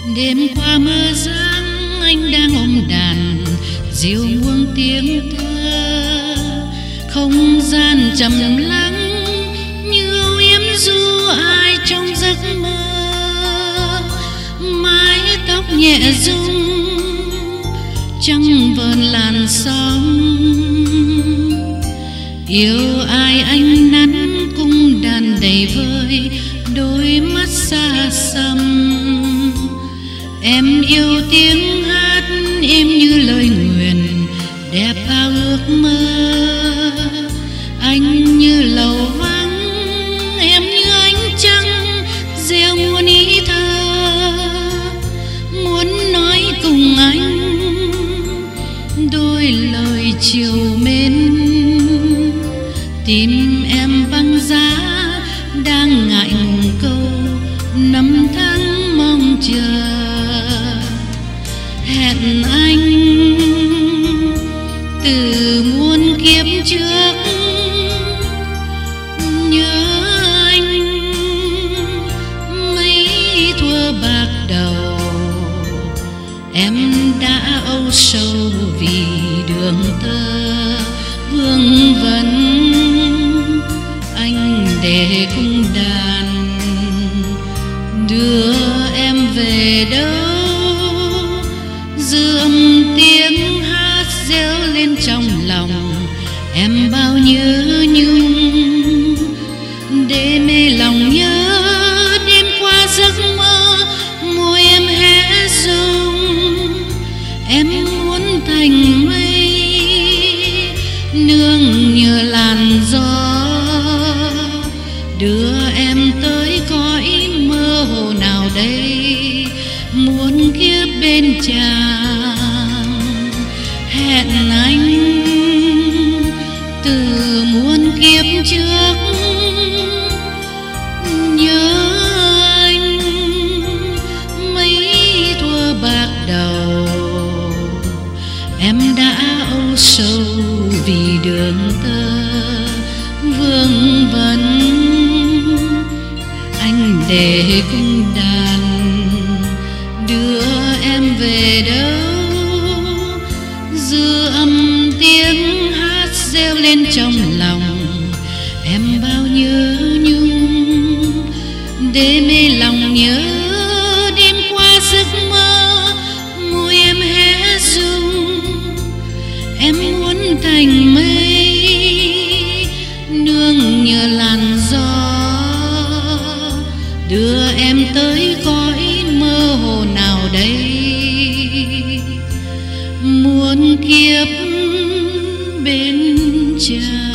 Đêm qua mơ giăng anh đang ôm đàn diều muông tiếng thơ, không gian trầm lắng như âu yếm du ai trong giấc mơ. Mái tóc nhẹ rung trăng vờn làn sóng, yêu ai anh nắn cung đàn đầy vơi đôi mắt xa xăm. Em yêu tiếng hát êm như lời nguyền đẹp bao ước mơ. Anh như lầu vắng, em như ánh trăng gieo muôn ý thơ. Muốn nói cùng anh đôi lời chiều mến, tim em băng giá đang ngại ngùng câu năm tháng mong chờ. Hẹn anh từ muôn kiếp trước, nhớ anh mấy thuở bạc đầu. Em đã âu sầu vì đường tơ vương vấn, anh để cung đàn đưa em về đâu. Dư âm tiếng hát reo lên trong lòng em bao nhớ nhung. Để mê lòng nhớ đêm qua giấc mơ môi em hé rung. Em muốn thành mây nương nhờ làn gió, đưa em tới cõi mơ hồ nào đây muôn kiếp bên chàng. Hẹn anh từ muôn kiếp trước, nhớ anh mấy thuở bạc đầu. Em đã âu sầu vì đường tơ vương vấn, anh để cung đàn đưa em về đâu. Dư âm tiếng hát reo lên trong lòng em bao nhớ nhung. Để mê lòng nhớ đêm qua giấc mơ môi em hé rung. Em muốn thành mây nương nhờ làn gió, đưa em tới cõi mơ hồ nào đây muôn kiếp bên chàng.